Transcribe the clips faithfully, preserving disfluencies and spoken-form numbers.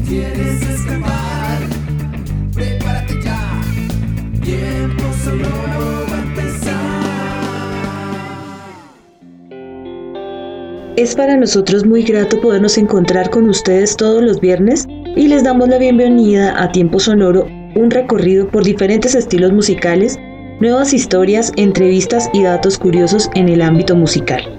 quieres escapar, prepárate ya, tiempo sonoro va a empezar. Es para nosotros muy grato podernos encontrar con ustedes todos los viernes y les damos la bienvenida a Tiempo Sonoro, un recorrido por diferentes estilos musicales, nuevas historias, entrevistas y datos curiosos en el ámbito musical.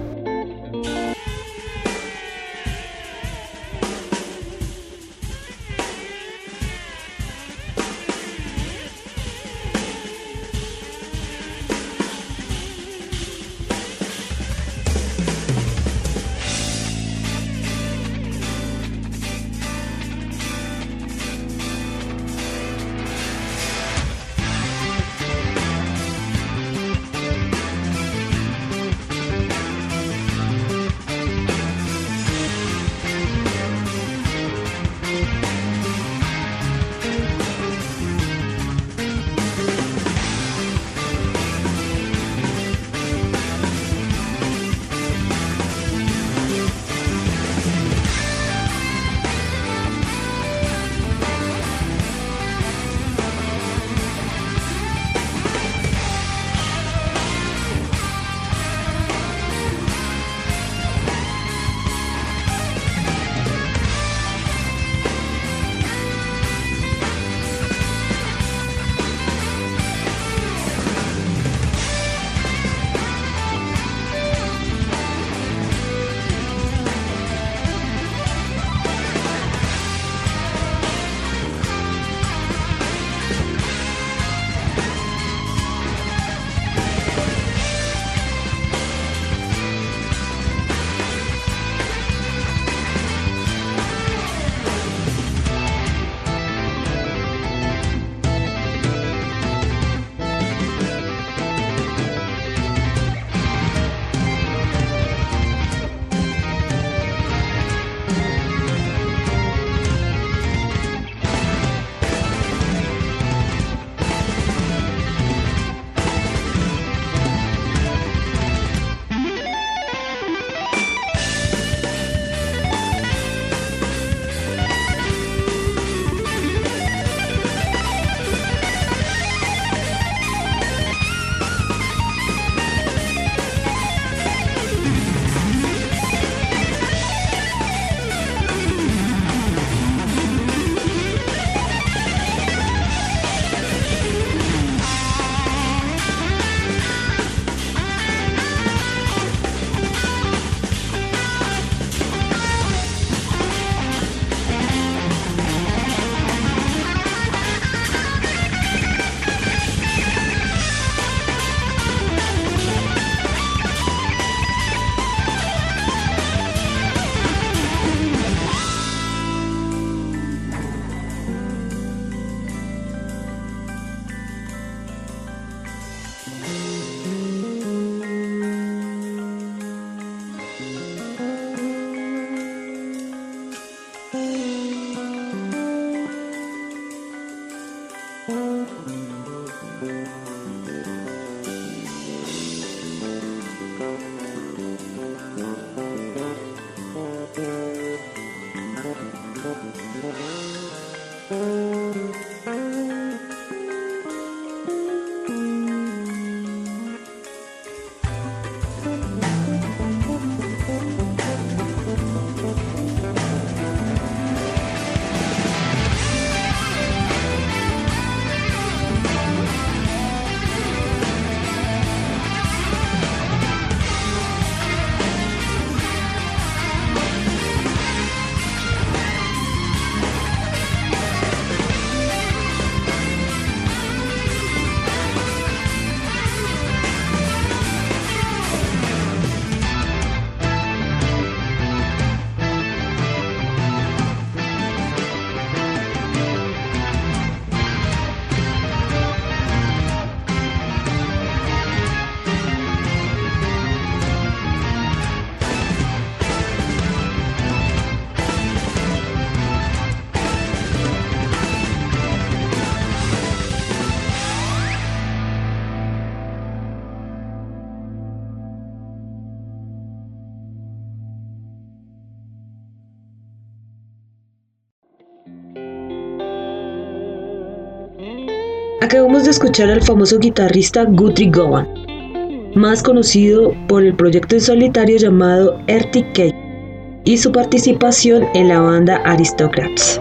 Acabamos de escuchar al famoso guitarrista Guthrie Govan, más conocido por el proyecto en solitario llamado R T K y su participación en la banda Aristocrats.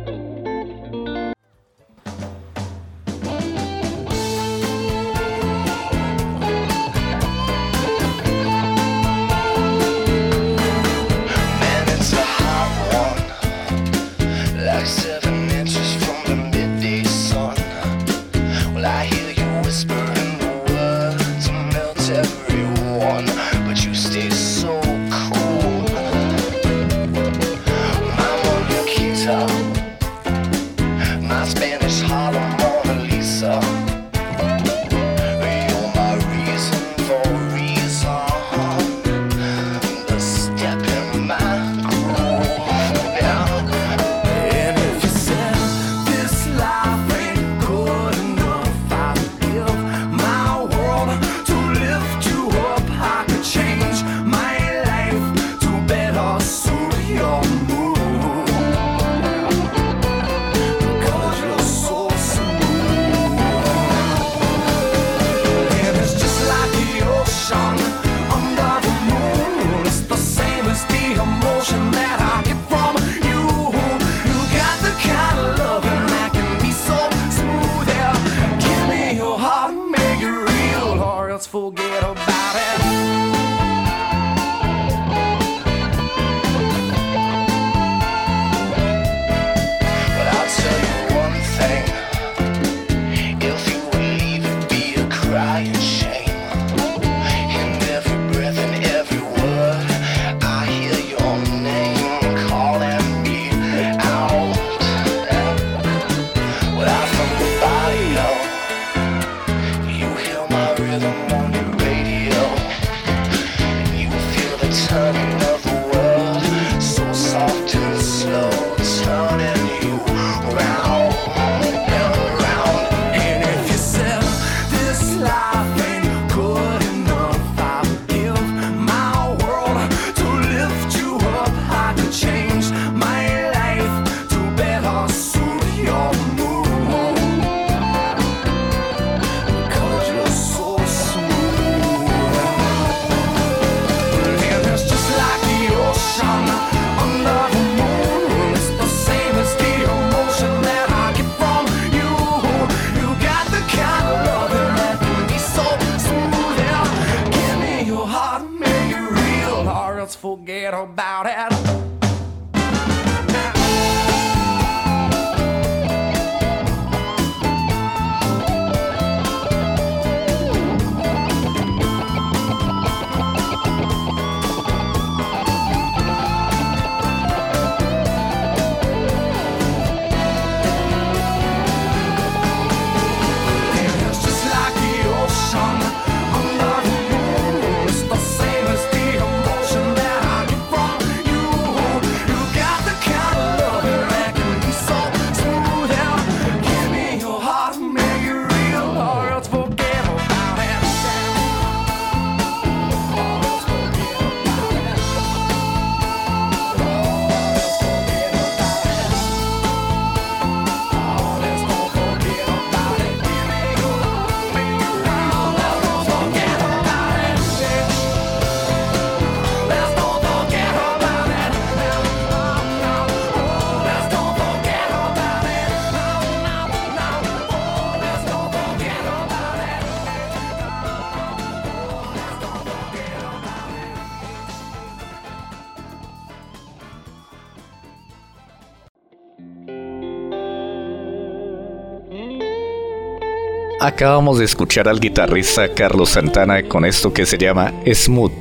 Forget about it. But I'll tell you one thing, if you would leave it be a crying shame. In every breath and every word I hear your name calling me out. Without from the body, you hear my rhythm. Turning of the world, so soft and slow, turning you round and round. And if you said this life ain't good enough, I'll give my world to lift you up. I could change my life to better suit your mood, because you're so smooth. Forget about it. Acabamos de escuchar al guitarrista Carlos Santana con esto que se llama Smooth.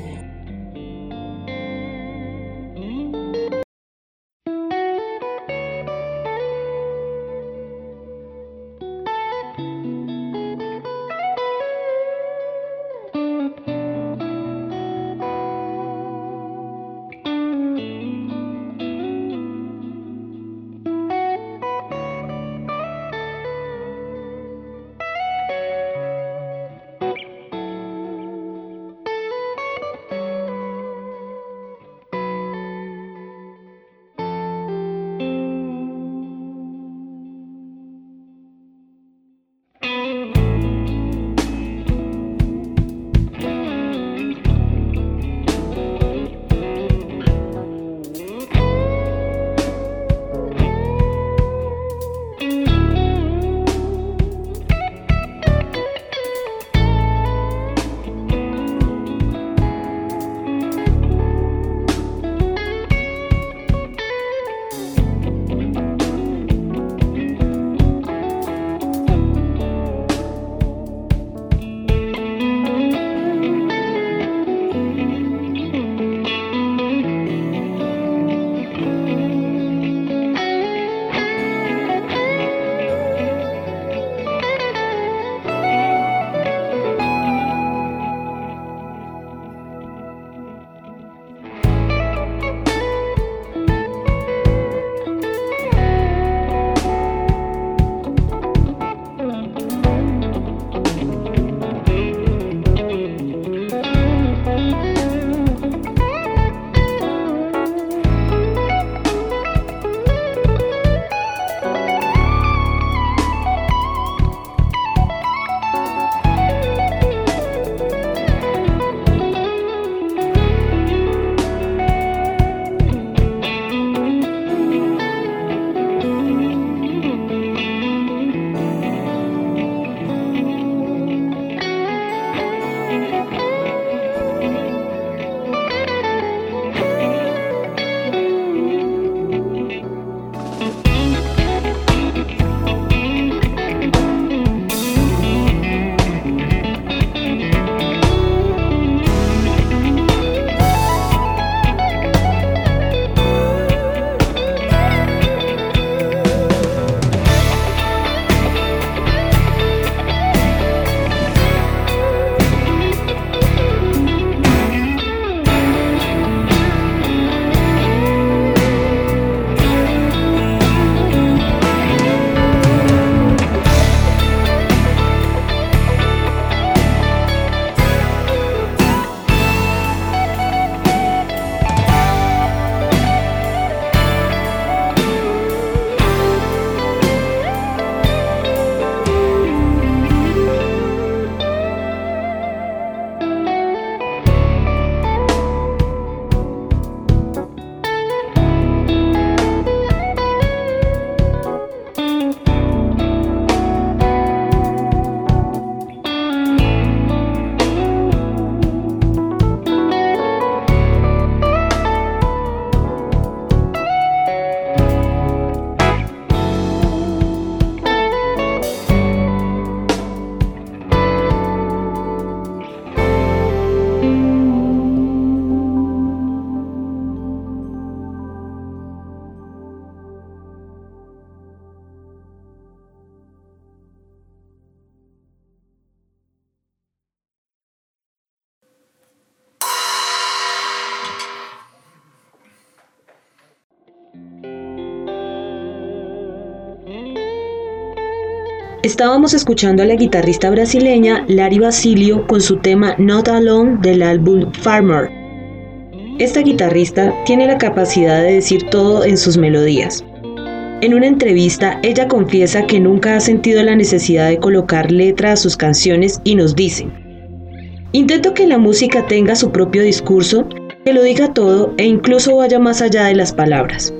Estábamos escuchando a la guitarrista brasileña Lari Basilio con su tema Not Alone del álbum Farmer. Esta guitarrista tiene la capacidad de decir todo en sus melodías. En una entrevista, ella confiesa que nunca ha sentido la necesidad de colocar letra a sus canciones y nos dice: intento que la música tenga su propio discurso, que lo diga todo e incluso vaya más allá de las palabras.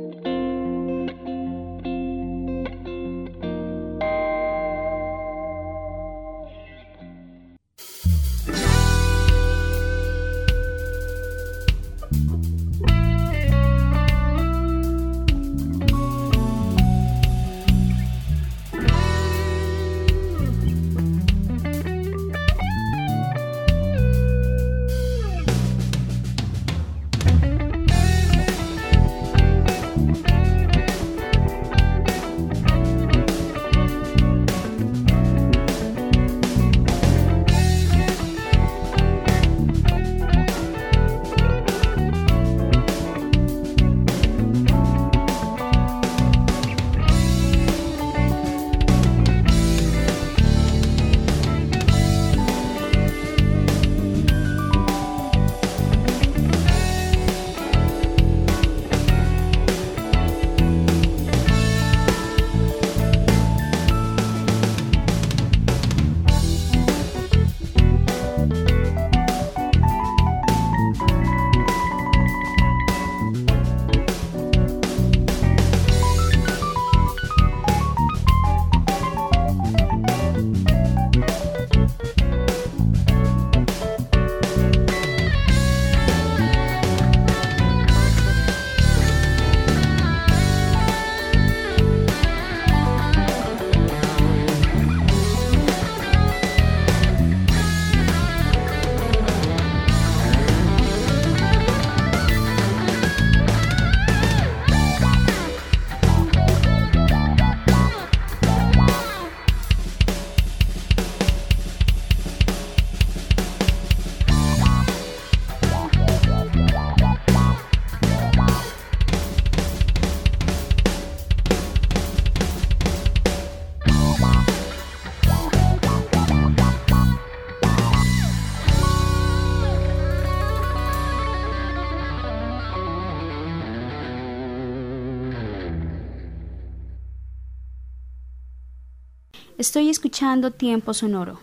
Estoy escuchando Tiempo Sonoro.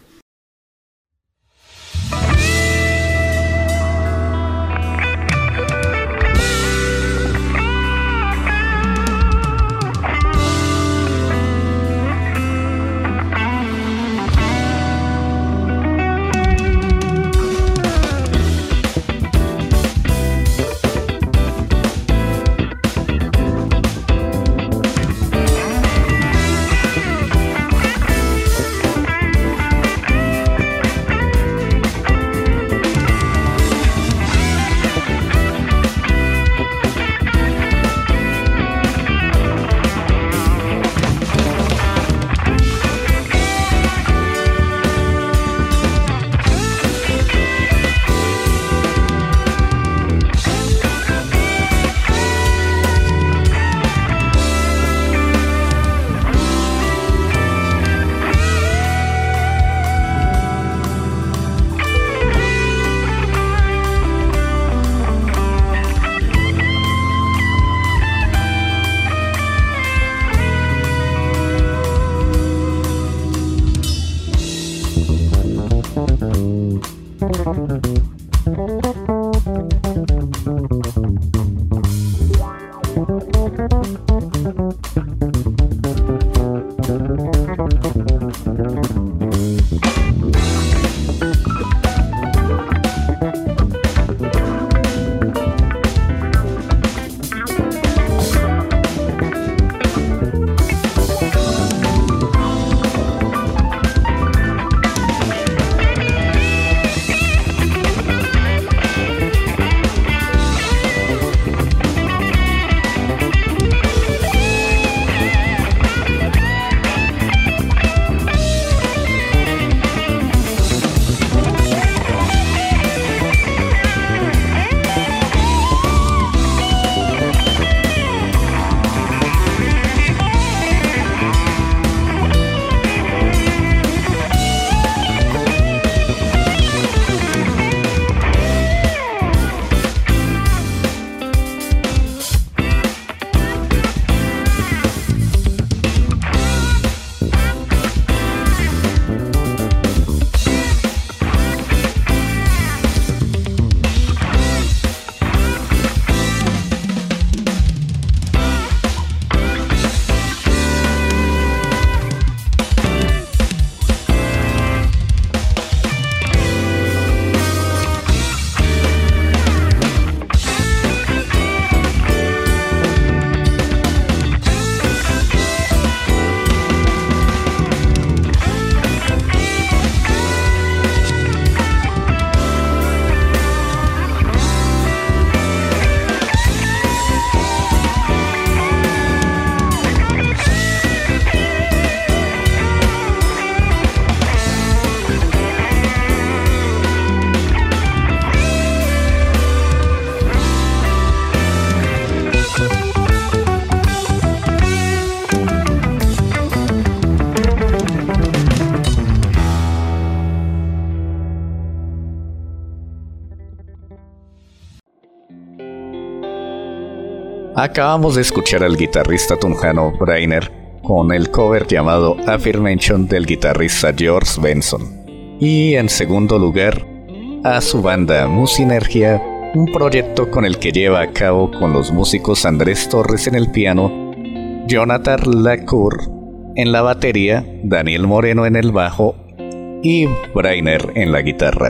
Acabamos de escuchar al guitarrista tunjano Brainer con el cover llamado Affirmation del guitarrista George Benson. Y en segundo lugar, a su banda Musinergia, un proyecto con el que lleva a cabo con los músicos Andrés Torres en el piano, Jonathan Lacour en la batería, Daniel Moreno en el bajo y Brainer en la guitarra.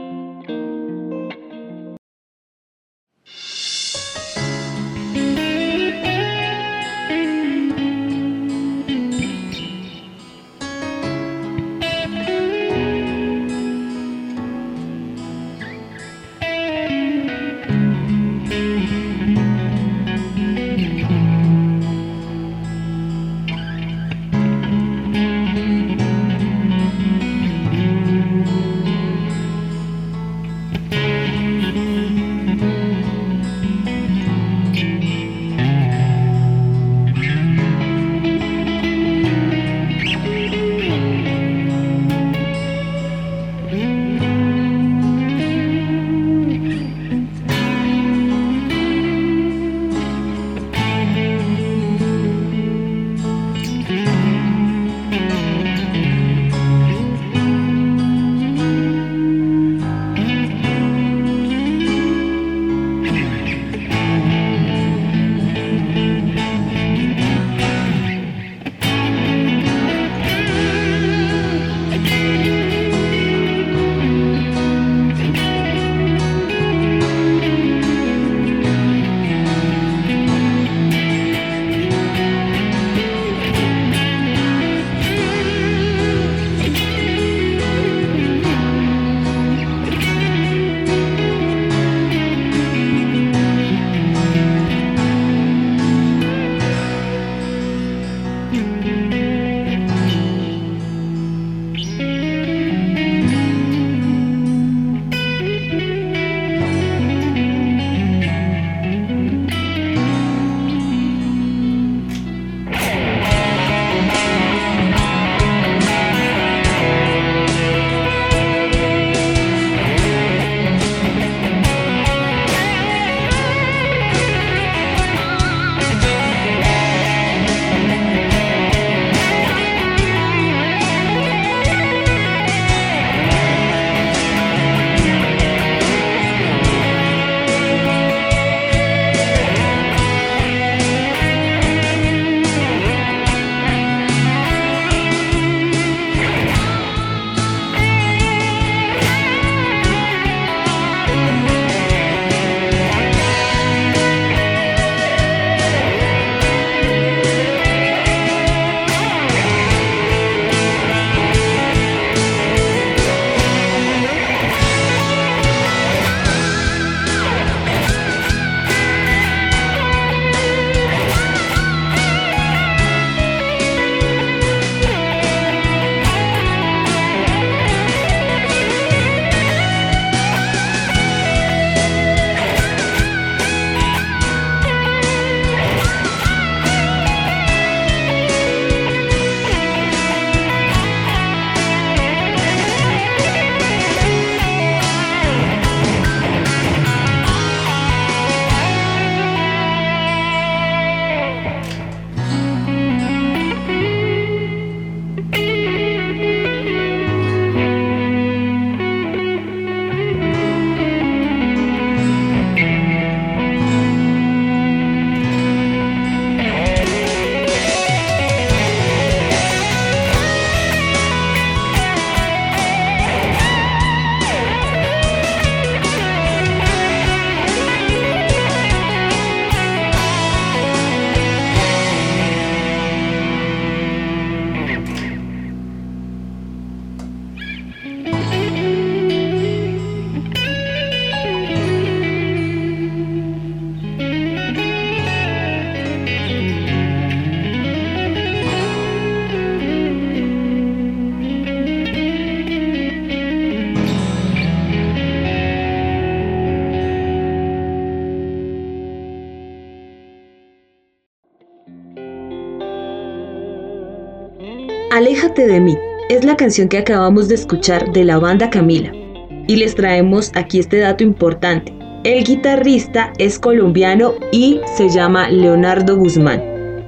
Aléjate de mí es la canción que acabamos de escuchar de la banda Camila. Y les traemos aquí este dato importante. El guitarrista es colombiano y se llama Leonardo Guzmán.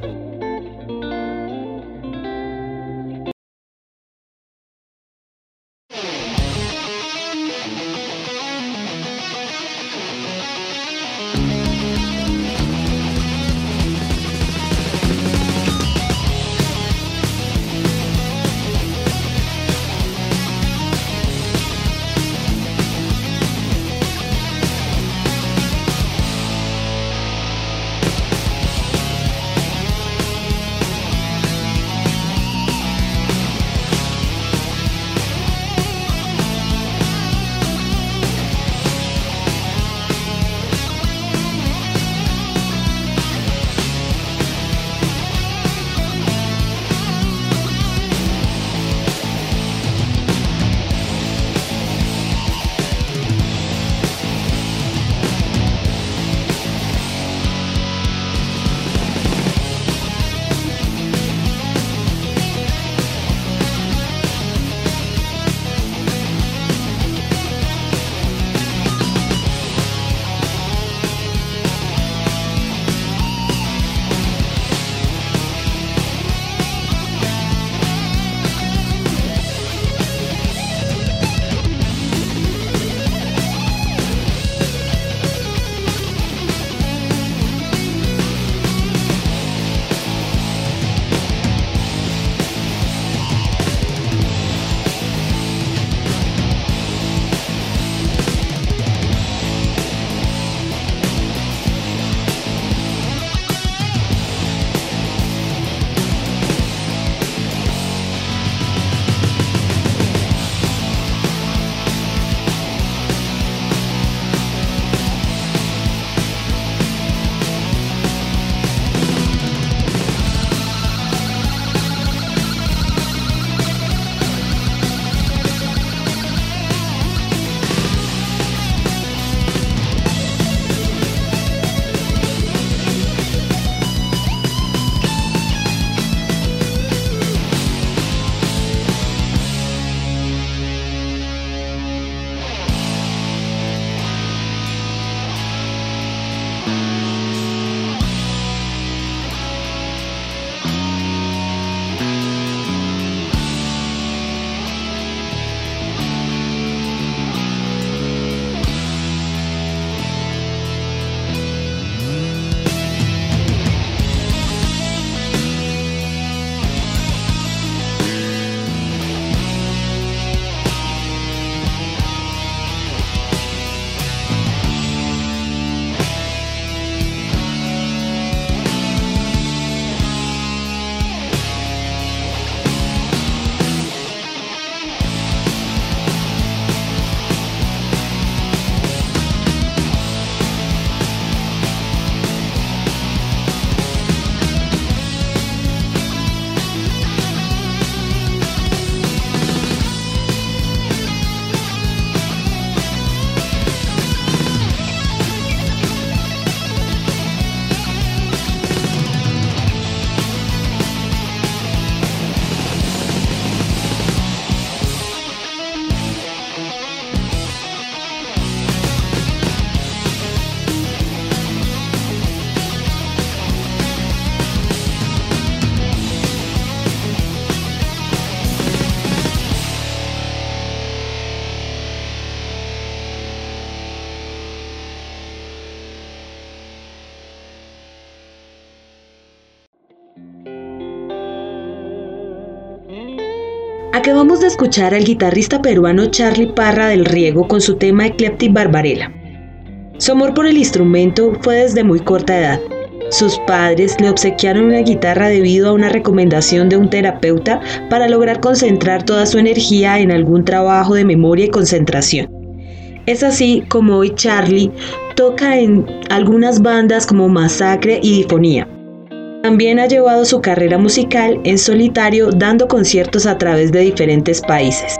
Acabamos de escuchar al guitarrista peruano Charly Parra del Riego con su tema Eclectic Barbarella. Su amor por el instrumento fue desde muy corta edad. Sus padres le obsequiaron una guitarra debido a una recomendación de un terapeuta para lograr concentrar toda su energía en algún trabajo de memoria y concentración. Es así como hoy Charly toca en algunas bandas como Masacre y Difonía. También ha llevado su carrera musical en solitario dando conciertos a través de diferentes países.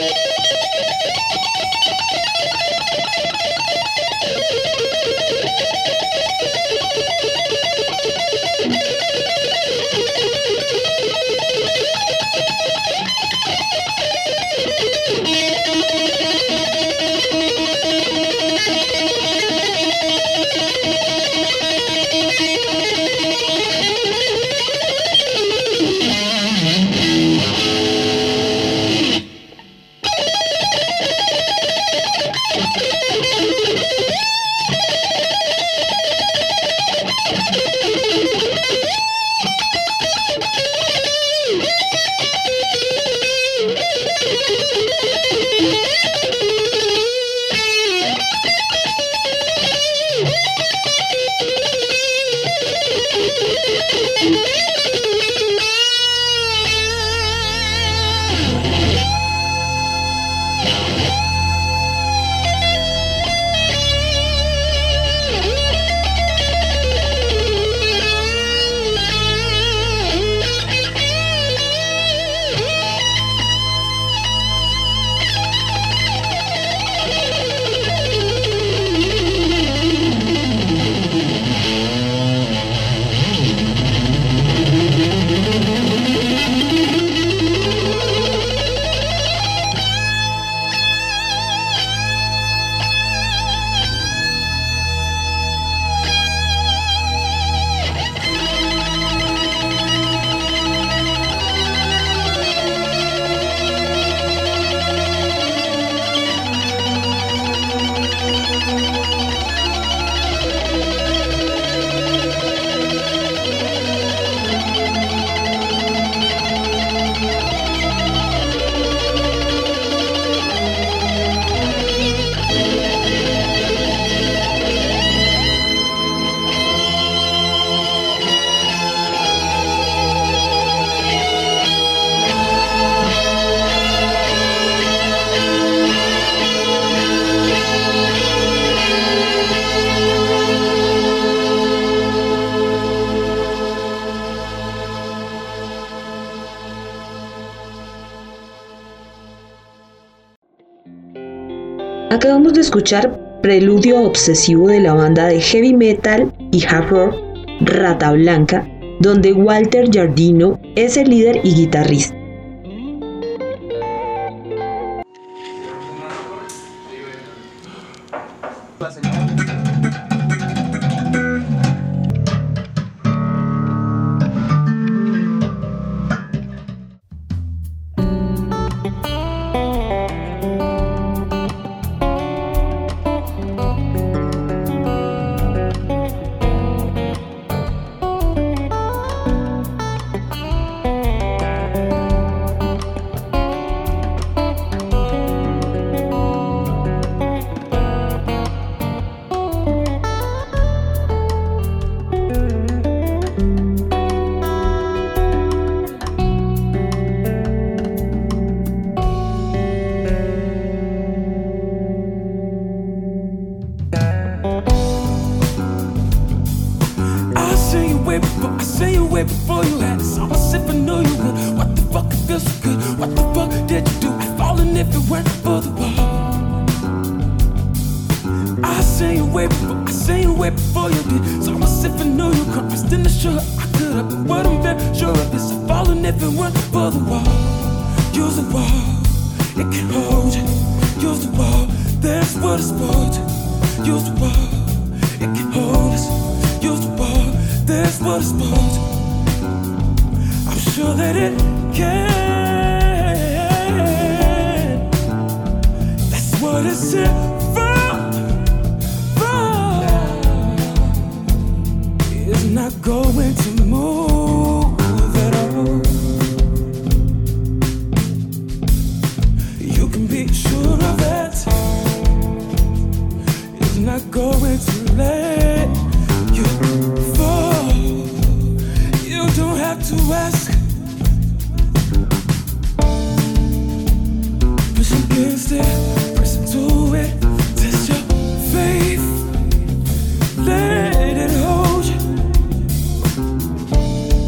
Acabamos de escuchar Preludio Obsesivo de la banda de heavy metal y hard rock Rata Blanca, donde Walter Giardino es el líder y guitarrista.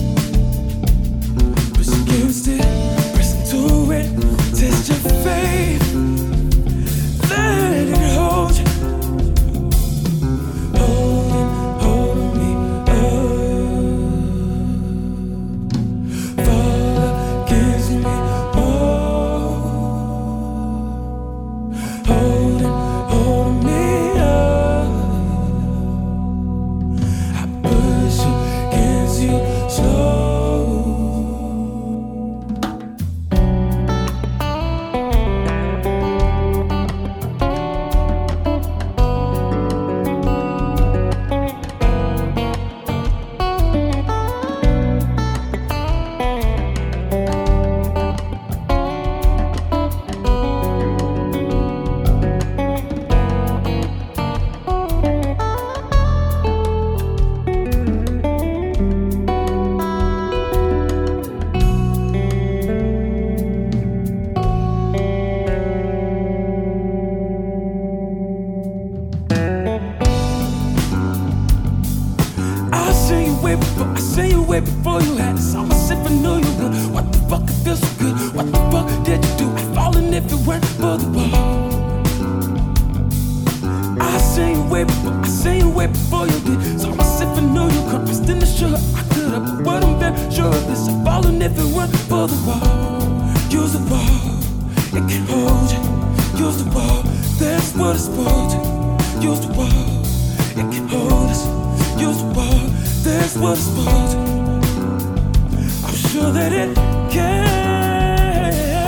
Test your faith. way before you had this. Almost if I knew you would. What the fuck, it feels so good. What the fuck did you do? I'd fallen if it weren't for the wall. I seen you way before, I seen you way before you did. It's almost if I knew you could. Rest in the sugar, I could have, but I'm very sure of this. I'd fallen if it weren't for the wall. Use the wall, it can hold you. Use the wall, that's what it's for. Use the wall, it can hold us. Use the wall, that's what it's for. I'm sure that it can.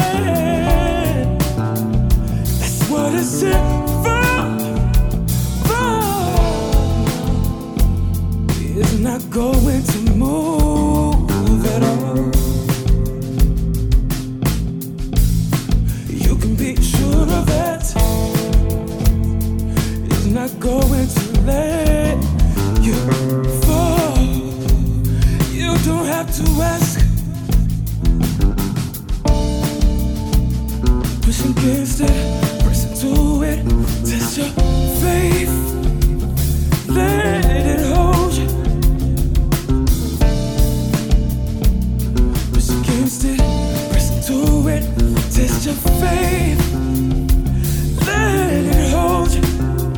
That's what it's in for. for. It's not going to move at all. You can be sure of it. It's not going to let you fall. You don't have to ask. Push against it, press into it. Test your faith. Let it hold you. Push against it, press into it. Test your faith. Let it hold you.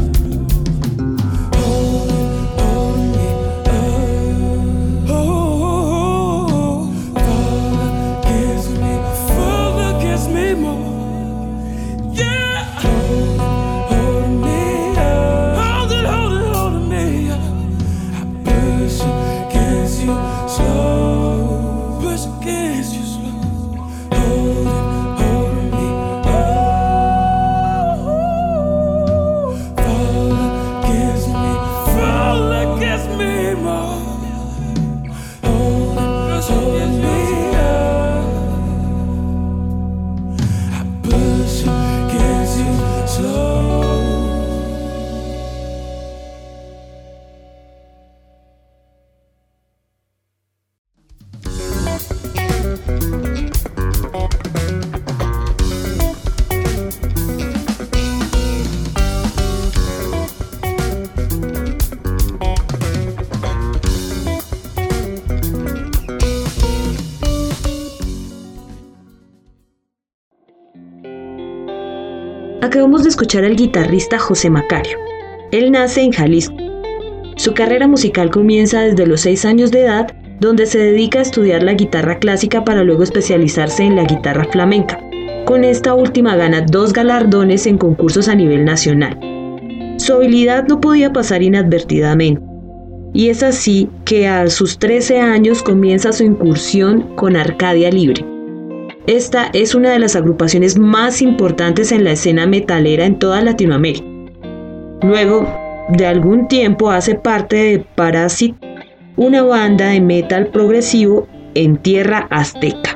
Acabamos de escuchar al guitarrista José Macario. Él nace en Jalisco. Su carrera musical comienza desde los seis años de edad, donde se dedica a estudiar la guitarra clásica para luego especializarse en la guitarra flamenca. Con esta última gana dos galardones en concursos a nivel nacional. Su habilidad no podía pasar inadvertidamente, y es así que a sus trece años comienza su incursión con Arcadia Libre. Esta es una de las agrupaciones más importantes en la escena metalera en toda Latinoamérica. Luego de algún tiempo hace parte de Parasite, una banda de metal progresivo en tierra azteca.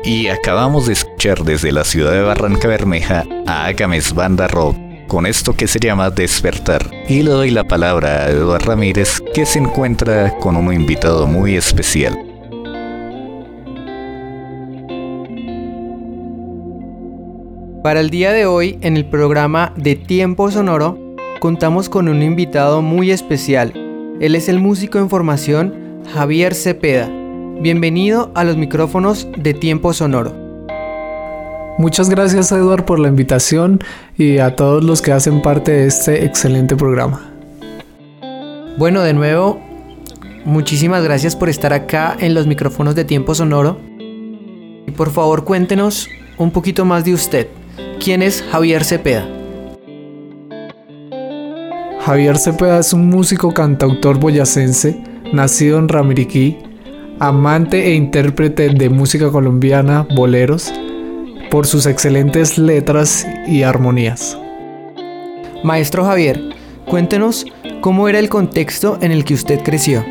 Y acabamos de escuchar desde la ciudad de Barranca Bermeja a Agames Banda Rock con esto que se llama Despertar. Y le doy la palabra a Eduardo Ramírez, que se encuentra con un invitado muy especial. Para el día de hoy, en el programa de Tiempo Sonoro, contamos con un invitado muy especial. Él es el músico en formación Javier Cepeda. Bienvenido a los micrófonos de Tiempo Sonoro. Muchas gracias, Eduard, por la invitación y a todos los que hacen parte de este excelente programa. Bueno, de nuevo, muchísimas gracias por estar acá en los micrófonos de Tiempo Sonoro. Y por favor, cuéntenos un poquito más de usted. ¿Quién es Javier Cepeda? Javier Cepeda es un músico cantautor boyacense, nacido en Ramiriquí, amante e intérprete de música colombiana, boleros, por sus excelentes letras y armonías. Maestro Javier, cuéntenos cómo era el contexto en el que usted creció.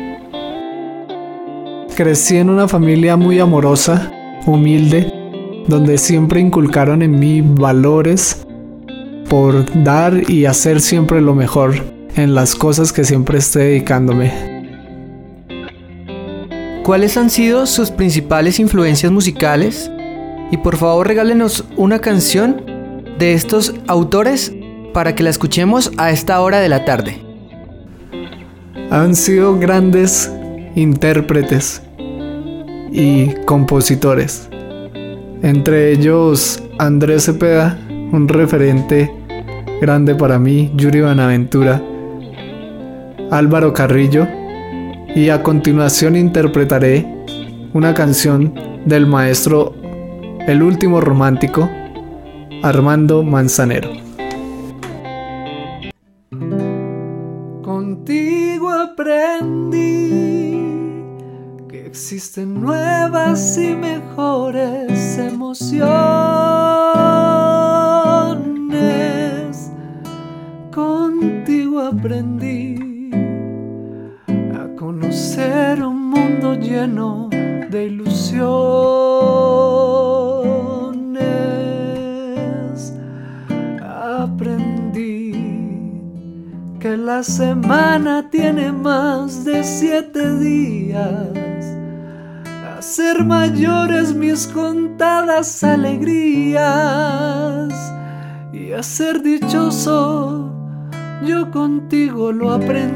Crecí en una familia muy amorosa, humilde, donde siempre inculcaron en mí valores por dar y hacer siempre lo mejor en las cosas que siempre esté dedicándome. ¿Cuáles han sido sus principales influencias musicales? Y por favor regálenos una canción de estos autores para que la escuchemos a esta hora de la tarde. Han sido grandes intérpretes y compositores. Entre ellos Andrés Cepeda, un referente grande para mí, Yuri Buenaventura, Álvaro Carrillo, y a continuación interpretaré una canción del maestro El Último Romántico, Armando Manzanero. Contigo aprendí que existen nuevas y mejores emociones. Contigo aprendí a conocer un mundo lleno de ilusiones. Aprendí que la semana tiene más de siete días, a ser mayores mis contadas alegrías, y a ser dichoso yo contigo lo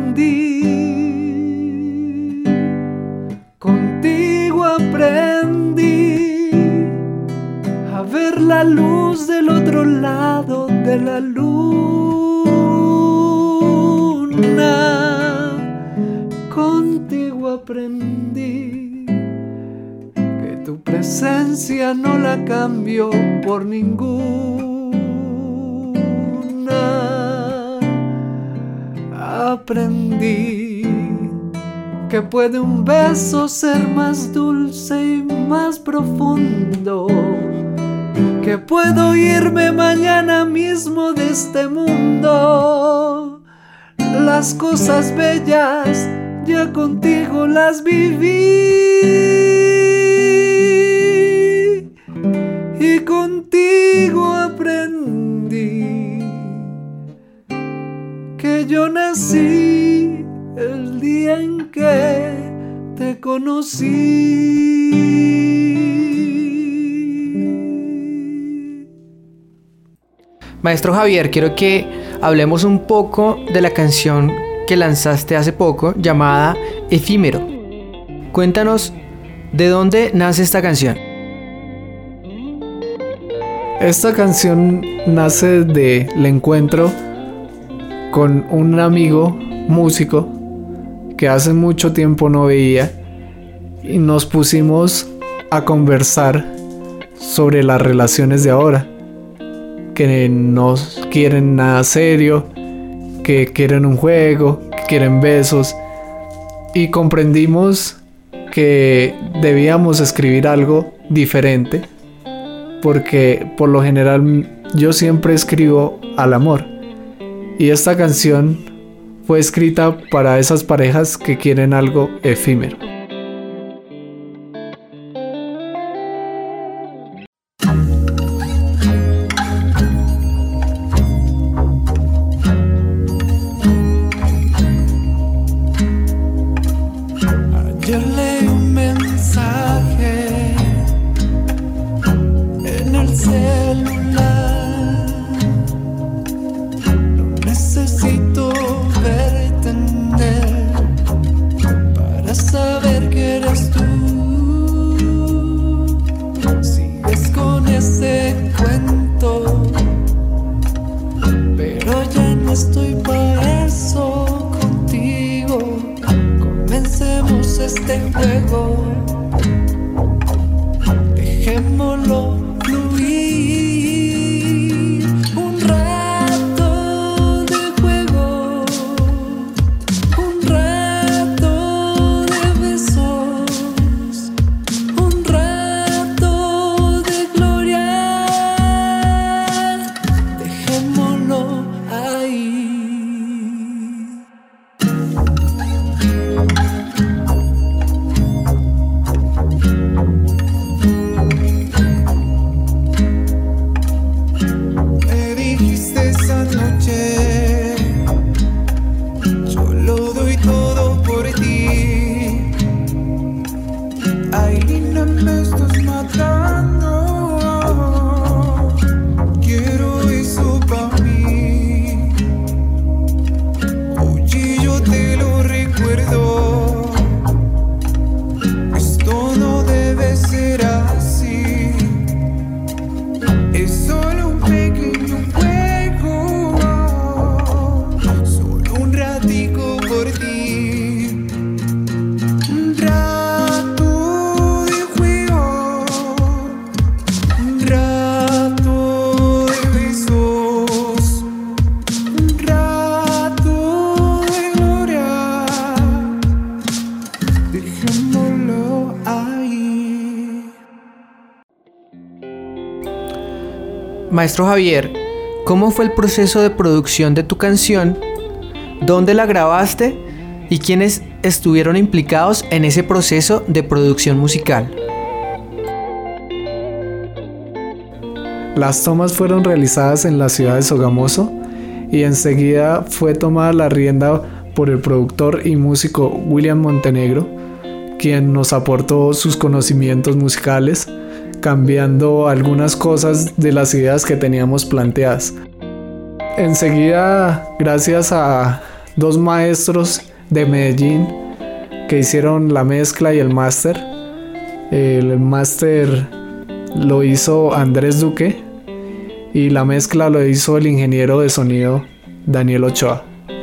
aprendí. Contigo aprendí a ver la luz del otro lado de la luna. Contigo aprendí que tu presencia no la cambio por ninguna. Aprendí que puede un beso ser más dulce y más profundo, que puedo irme mañana mismo de este mundo. Las cosas bellas ya contigo las viví, y contigo aprendí que yo nací el día en que te conocí. Maestro Javier, quiero que hablemos un poco de la canción que lanzaste hace poco llamada Efímero. Cuéntanos de dónde nace esta canción. Esta canción nace del encuentro con un amigo músico que hace mucho tiempo no veía, y nos pusimos a conversar sobre las relaciones de ahora, que no quieren nada serio, que quieren un juego, que quieren besos, y comprendimos que debíamos escribir algo diferente, porque por lo general yo siempre escribo al amor, y esta canción fue escrita para esas parejas que quieren algo efímero. mensaje en el celular. No necesito verte en él para saber que eres tú. Sigues con ese cuento, pero ya no estoy para eso contigo. Comencemos este juego, dejémoslo fluir. Un rato de juego, un rato de besos, un rato de gloria. Dejémoslo ahí. Me dijiste esa noche, yo lo doy todo por ti. Ay, linda, me estás matando. Quiero eso pa' mí. Oye, yo te lo recuerdo. Esto no debe ser así. Es solo un pequeño juego, solo un ratico por ti. Un rato de juego, un rato de besos, un rato de gloria. Dejémoslo ahí. Maestro Javier, ¿cómo fue el proceso de producción de tu canción? ¿Dónde la grabaste? ¿Y quiénes estuvieron implicados en ese proceso de producción musical? Las tomas fueron realizadas en la ciudad de Sogamoso y enseguida fue tomada la rienda por el productor y músico William Montenegro, quien nos aportó sus conocimientos musicales, cambiando algunas cosas de las ideas que teníamos planteadas. Enseguida, gracias a dos maestros de Medellín que hicieron la mezcla y el máster, el máster lo hizo Andrés Duque y la mezcla lo hizo el ingeniero de sonido Daniel Ochoa.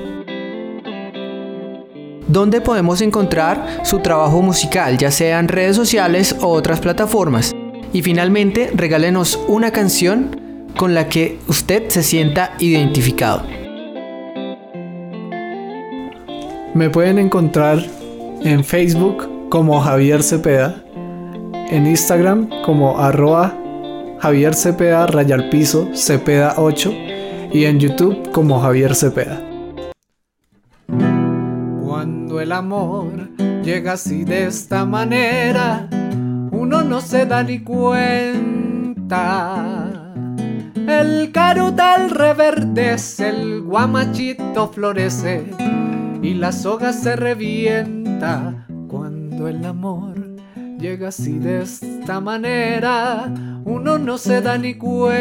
¿Dónde podemos encontrar su trabajo musical, ya sea en redes sociales o otras plataformas? Y finalmente, regálenos una canción con la que usted se sienta identificado. Me pueden encontrar en Facebook como Javier Cepeda, en Instagram como arroba Javier Cepeda rayal piso Cepeda ocho y en YouTube como Javier Cepeda. Cuando el amor llega así de esta manera, uno no se da ni cuenta. El carutal reverdece, el guamachito florece y la soga se revienta. Cuando el amor llega así de esta manera, uno no se da ni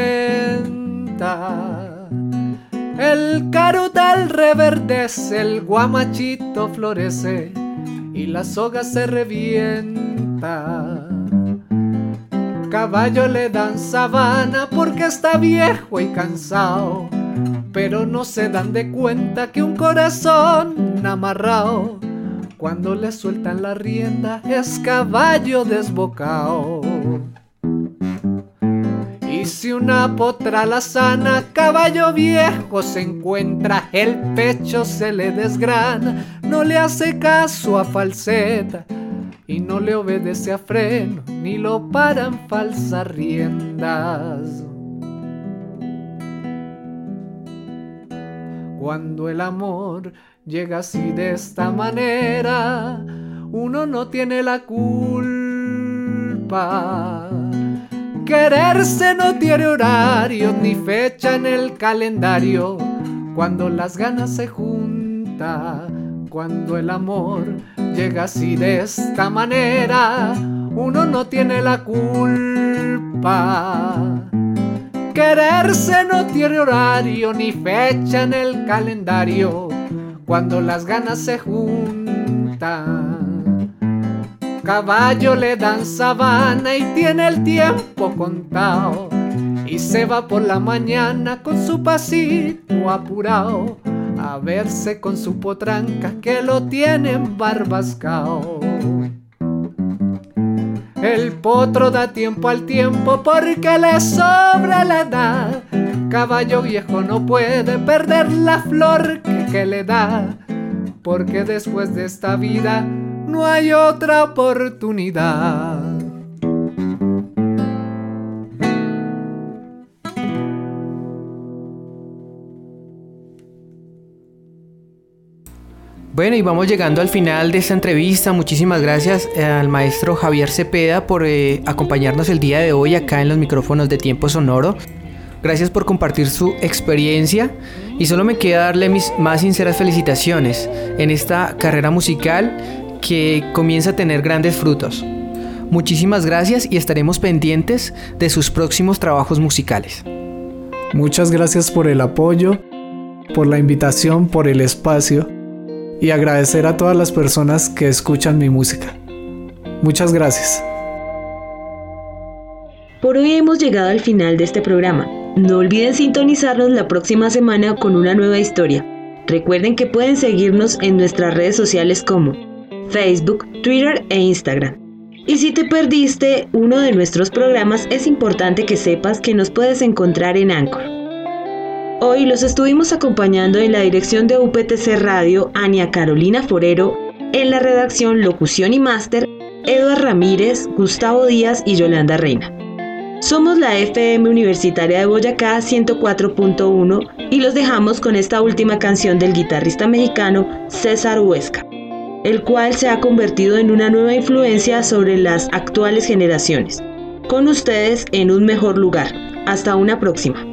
cuenta. El carutal reverdece, el guamachito florece y la soga se revienta. Caballo le dan sabana porque está viejo y cansado, pero no se dan de cuenta que un corazón amarrado, cuando le sueltan la rienda, es caballo desbocado. Y si una potra la sana, caballo viejo se encuentra, el pecho se le desgrana, no le hace caso a falseta y no le obedece a freno, ni lo paran falsas riendas. Cuando el amor llega así de esta manera, uno no tiene la culpa. Quererse no tiene horario ni fecha en el calendario. Cuando las ganas se juntan, Cuando el amor llega así de esta manera, uno no tiene la culpa. Quererse no tiene horario ni fecha en el calendario cuando las ganas se juntan. Caballo le dan sabana y tiene el tiempo contado, y se va por la mañana con su pasito apurado a verse con su potranca que lo tiene embarbascao. El potro da tiempo al tiempo porque le sobra la edad. Caballo viejo no puede perder la flor que, que le da, porque después de esta vida no hay otra oportunidad. Bueno, y vamos llegando al final de esta entrevista. Muchísimas gracias eh, al maestro Javier Cepeda por eh, acompañarnos el día de hoy acá en los micrófonos de Tiempo Sonoro. Gracias por compartir su experiencia y solo me queda darle mis más sinceras felicitaciones en esta carrera musical que comienza a tener grandes frutos. Muchísimas gracias y estaremos pendientes de sus próximos trabajos musicales. Muchas gracias por el apoyo, por la invitación, por el espacio, y agradecer a todas las personas que escuchan mi música. Muchas gracias. Por hoy hemos llegado al final de este programa. No olviden sintonizarnos la próxima semana con una nueva historia. Recuerden que pueden seguirnos en nuestras redes sociales como Facebook, Twitter e Instagram. Y si te perdiste uno de nuestros programas, es importante que sepas que nos puedes encontrar en Anchor. Hoy los estuvimos acompañando en la dirección de U P T C Radio, Ania Carolina Forero, en la redacción, locución y máster, Eduard Ramírez, Gustavo Díaz y Yolanda Reina. Somos la F M Universitaria de Boyacá ciento cuatro punto uno y los dejamos con esta última canción del guitarrista mexicano César Huesca, el cual se ha convertido en una nueva influencia sobre las actuales generaciones. Con ustedes en un mejor lugar. Hasta una próxima.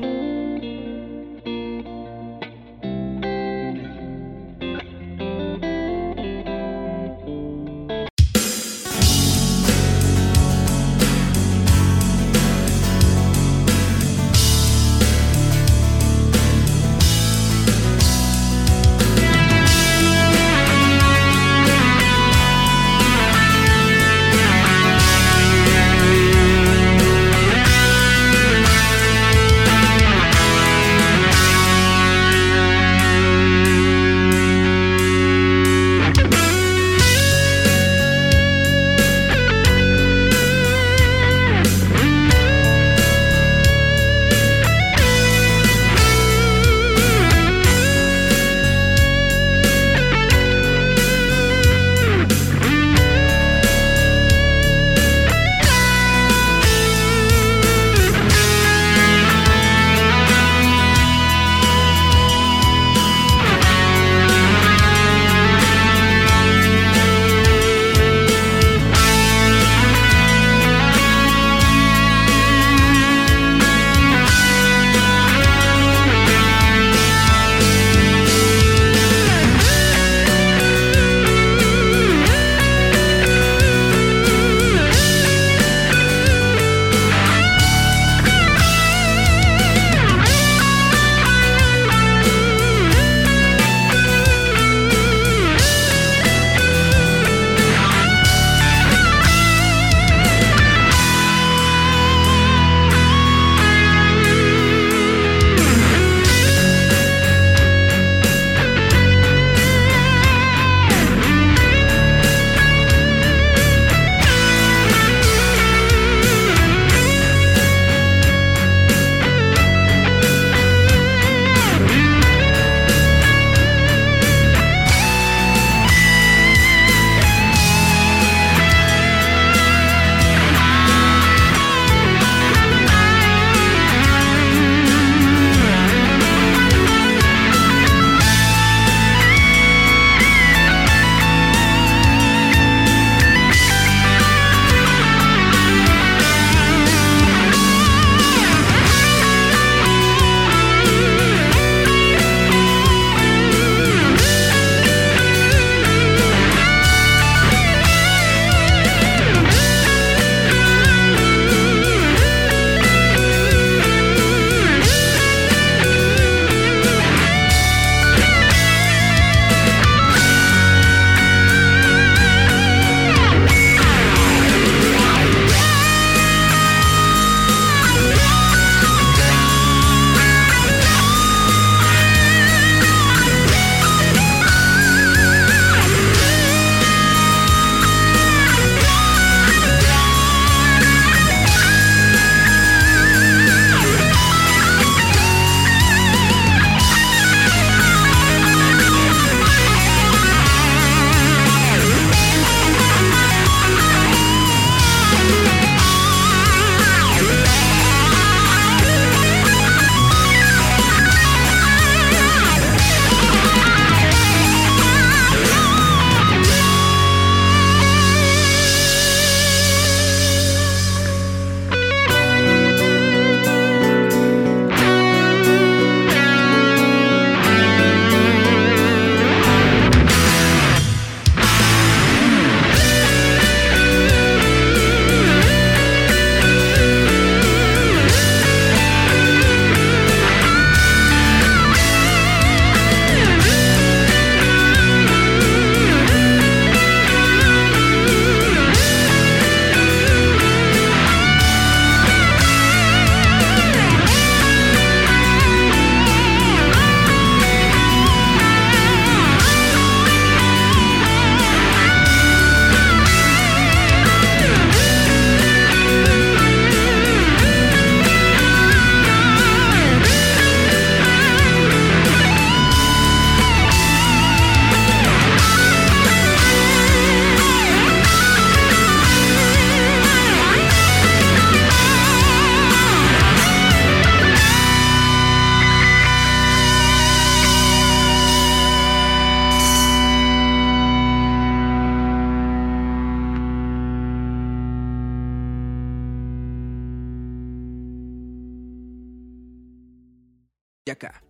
Boyacá.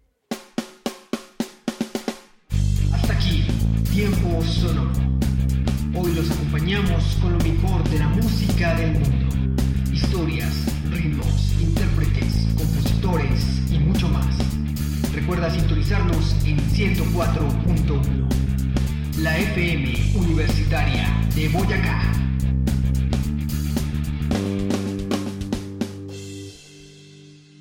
Hasta aquí, Tiempo Sonoro. Hoy los acompañamos con lo mejor de la música del mundo. Historias, ritmos, intérpretes, compositores y mucho más. Recuerda sintonizarnos en ciento cuatro punto uno. La F M Universitaria de Boyacá.